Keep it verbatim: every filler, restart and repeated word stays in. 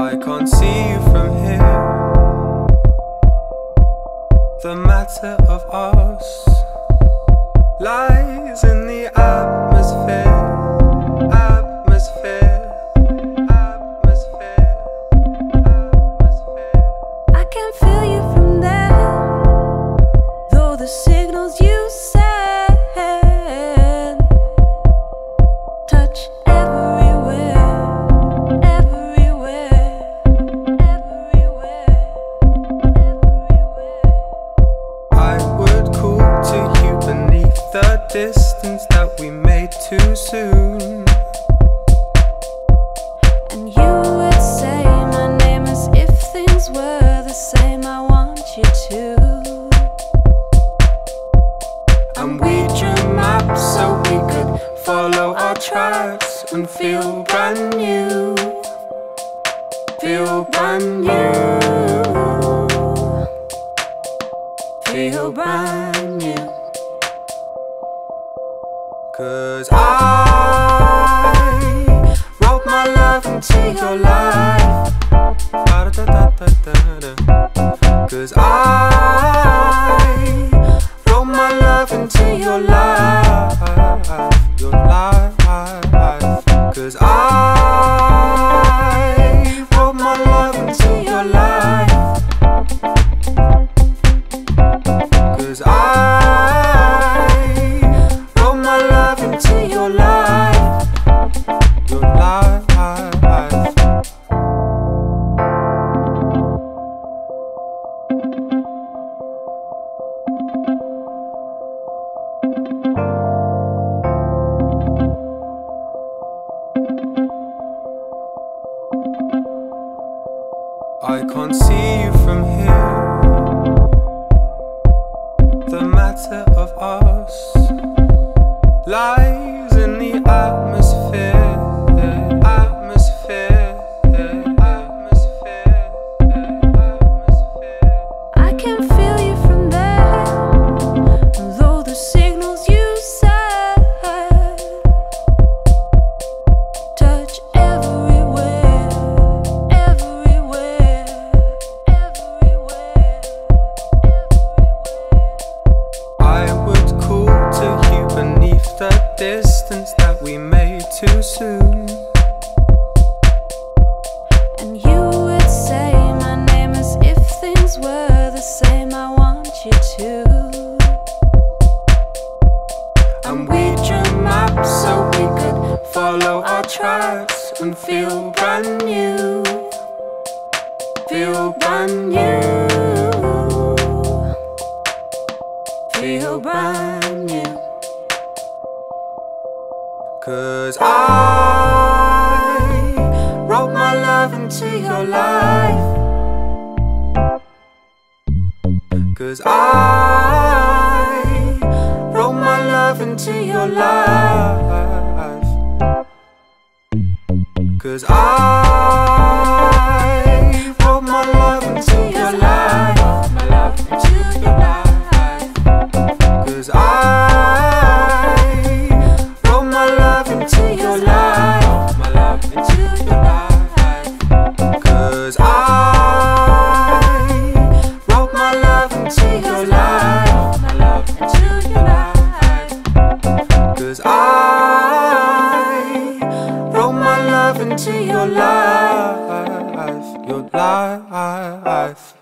I can't see you from here. The matter of us lies in the atmosphere. Atmosphere, atmosphere, atmosphere. I can feel you from there, though the signals you send touch everywhere, everywhere, everywhere, everywhere. I would call to you beneath the distance that we made too soon. And you would say my name as if things were the same. I want you to. And we drew maps so we could follow our tracks and feel brand new. Feel brand new. Feel brand new. 'Cause I wrote my love into your life. 'Cause I wrote my love into your life. Your life. 'Cause I wrote my love into your life. 'Cause I wrote my love into your life. Your life. I can't see you from here. The matter of us lies in the atmosphere. Atmosphere. Atmosphere. Atmosphere. I can feel you from there, though the signals you send touch everywhere, everywhere, everywhere, everywhere. I would call to you beneath the distance that we made too soon. And you would say my name as if things were the same. I want you to. And we drew maps so we could follow our tracks and feel brand new. Feel brand new. Feel brand new. 'Cause I wrote my love into your life. 'Cause I wrote my love into your life. 'Cause I wrote my love into your life. My love into your life. 'Cause I wrote my love into your life. My love into your life. 'Cause I wrote my love into your life. My love into your life. 'Cause I wrote my love into your life. Your life.